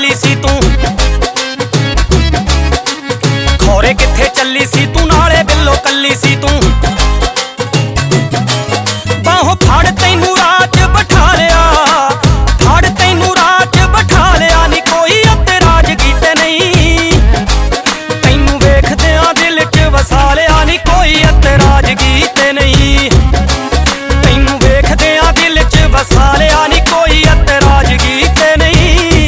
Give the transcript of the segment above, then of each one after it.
ਚੱਲੀ ਸੀ ਤੂੰ, ਖੋਰੇ ਕਿੱਥੇ ਚੱਲੀ ਸੀ ਤੂੰ, ਨਾਲੇ ਬਿੱਲੋ ਕੱਲੀ ਸੀ ਤੂੰ। ਬਾਹੋਂ ਫੜ ਤੈਨੂੰ ਰਾਜ ਬਿਠਾ ਲਿਆ, ਫੜ ਤੈਨੂੰ ਰਾਜ ਬਿਠਾ ਲਿਆ ਨੀ ਕੋਈ ਇਤਰਾਜ਼ਗੀ ਤੇ ਨਹੀਂ, ਤੈਨੂੰ ਵੇਖਦਿਆਂ ਦਿਲ 'ਚ ਵਸਾ ਲਿਆ ਨੀ ਕੋਈ ਇਤਰਾਜ਼ਗੀ ਤੇ ਨਹੀਂ, ਤੈਨੂੰ ਵੇਖਦਿਆਂ ਦਿਲ 'ਚ ਵਸਾ ਲਿਆ ਨੀ ਕੋਈ ਇਤਰਾਜ਼ਗੀ ਤੇ ਨਹੀਂ।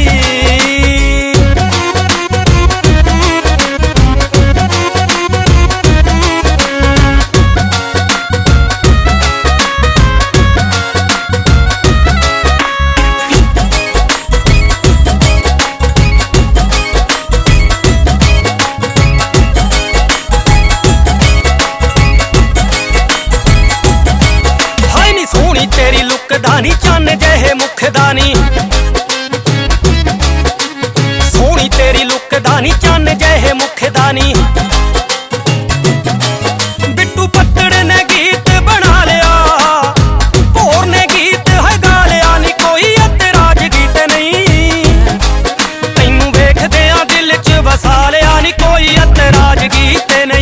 ਤੇਰੀ ਲੁੱਕ ਦਾ ਨੀ ਚੰਨ ਜਿਹੇ ਮੁੱਖ ਦਾ ਨੀ, ਸੋਹਣੀ ਤੇਰੀ ਲੁੱਕ ਦਾ ਨੀ ਚੰਨ ਜਿਹੇ ਮੁੱਖ ਦਾ ਨੀ। ਬਿੱਟੂ ਪੱਤੜ ਨੇ ਗੀਤ ਬਣਾ ਲਿਆ, ਭੋਰ ਨੇ ਗੀਤ ਹੈ ਗਾ ਲਿਆ ਨੀ ਕੋਈ ਇਤਰਾਜ਼ਗੀ ਤੇ ਨਹੀਂ, ਤੈਨੂੰ ਵੇਖਦਿਆਂ ਦਿਲ 'ਚ ਵਸਾ ਲਿਆ ਨੀ ਕੋਈ ਇਤਰਾਜ਼ਗੀ ਤੇ ਨਹੀਂ।